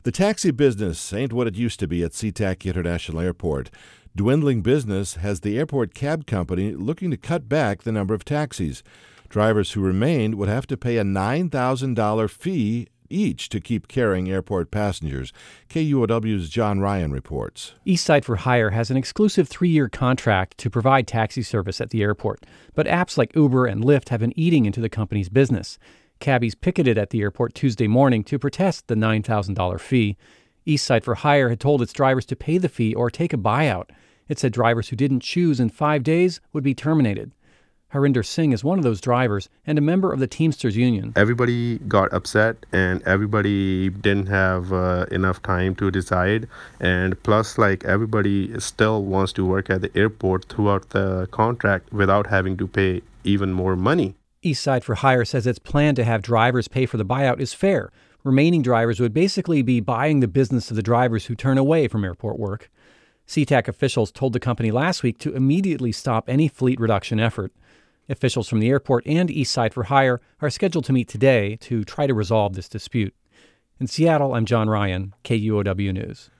The taxi business ain't what it used to be at SeaTac International Airport. Dwindling business has the airport cab company looking to cut back the number of taxis. Drivers who remained would have to pay a $9,000 fee each to keep carrying airport passengers. KUOW's John Ryan reports. Eastside for Hire has an exclusive 3-year contract to provide taxi service at the airport, but apps like Uber and Lyft have been eating into the company's business. Cabbies picketed at the airport Tuesday morning to protest the $9,000 fee. Eastside for Hire had told its drivers to pay the fee or take a buyout. It said drivers who didn't choose in 5 days would be terminated. Harinder Singh is one of those drivers and a member of the Teamsters Union. Everybody got upset and everybody didn't have enough time to decide. And plus, everybody still wants to work at the airport throughout the contract without having to pay even more money. Eastside for Hire says its plan to have drivers pay for the buyout is fair. Remaining drivers would basically be buying the business of the drivers who turn away from airport work. SeaTac officials told the company last week to immediately stop any fleet reduction effort. Officials from the airport and Eastside for Hire are scheduled to meet today to try to resolve this dispute. In Seattle, I'm John Ryan, KUOW News.